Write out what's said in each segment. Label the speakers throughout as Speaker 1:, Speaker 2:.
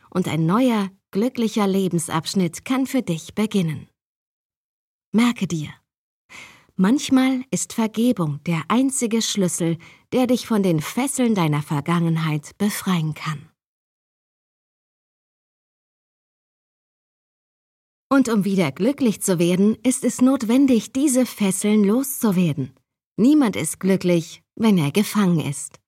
Speaker 1: und ein neuer, glücklicher Lebensabschnitt kann für dich beginnen. Merke dir: Manchmal ist Vergebung der einzige Schlüssel, der dich von den Fesseln deiner Vergangenheit befreien kann. Und um wieder glücklich zu werden, ist es notwendig, diese Fesseln loszuwerden. Niemand ist glücklich, wenn er gefangen ist.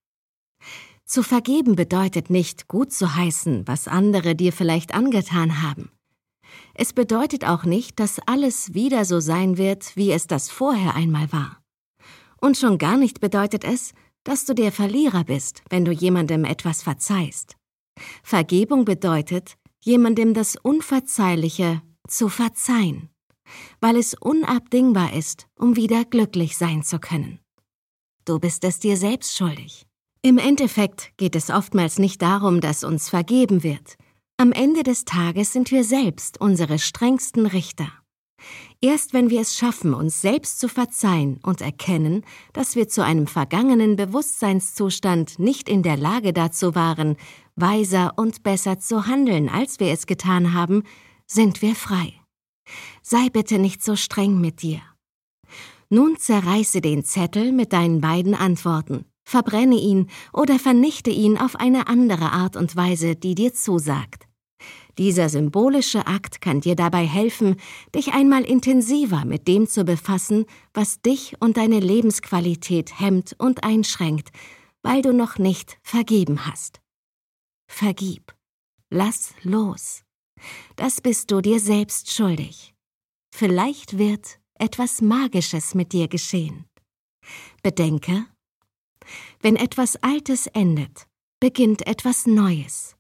Speaker 1: Zu vergeben bedeutet nicht, gut zu heißen, was andere dir vielleicht angetan haben. Es bedeutet auch nicht, dass alles wieder so sein wird, wie es das vorher einmal war. Und schon gar nicht bedeutet es, dass du der Verlierer bist, wenn du jemandem etwas verzeihst. Vergebung bedeutet, jemandem das Unverzeihliche zu verzeihen, weil es unabdingbar ist, um wieder glücklich sein zu können. Du bist es dir selbst schuldig. Im Endeffekt geht es oftmals nicht darum, dass uns vergeben wird. Am Ende des Tages sind wir selbst unsere strengsten Richter. Erst wenn wir es schaffen, uns selbst zu verzeihen und erkennen, dass wir zu einem vergangenen Bewusstseinszustand nicht in der Lage dazu waren, weiser und besser zu handeln, als wir es getan haben, sind wir frei. Sei bitte nicht so streng mit dir. Nun zerreiße den Zettel mit deinen beiden Antworten, verbrenne ihn oder vernichte ihn auf eine andere Art und Weise, die dir zusagt. Dieser symbolische Akt kann dir dabei helfen, dich einmal intensiver mit dem zu befassen, was dich und deine Lebensqualität hemmt und einschränkt, weil du noch nicht vergeben hast. Vergib. Lass los. Das bist du dir selbst schuldig. Vielleicht wird etwas Magisches mit dir geschehen. Bedenke: Wenn etwas Altes endet, beginnt etwas Neues.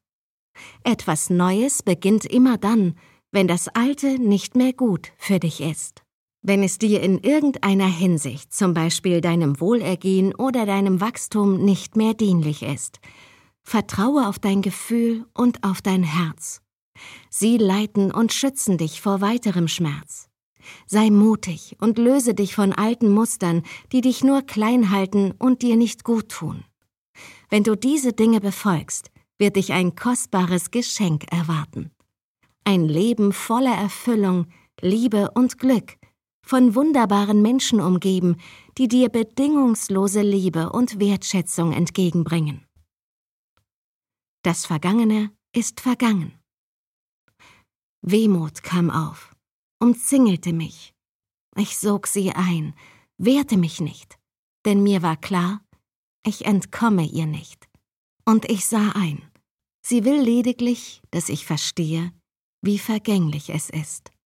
Speaker 1: Etwas Neues beginnt immer dann, wenn das Alte nicht mehr gut für dich ist. Wenn es dir in irgendeiner Hinsicht, zum Beispiel deinem Wohlergehen oder deinem Wachstum, nicht mehr dienlich ist, vertraue auf dein Gefühl und auf dein Herz. Sie leiten und schützen dich vor weiterem Schmerz. Sei mutig und löse dich von alten Mustern, die dich nur klein halten und dir nicht gut tun. Wenn du diese Dinge befolgst, wird dich ein kostbares Geschenk erwarten. Ein Leben voller Erfüllung, Liebe und Glück, von wunderbaren Menschen umgeben, die dir bedingungslose Liebe und Wertschätzung entgegenbringen. Das Vergangene ist vergangen. Wehmut kam auf, umzingelte mich. Ich sog sie ein, wehrte mich nicht, denn mir war klar, ich entkomme ihr nicht. Und ich sah ein, sie will lediglich, dass ich verstehe, wie vergänglich es ist.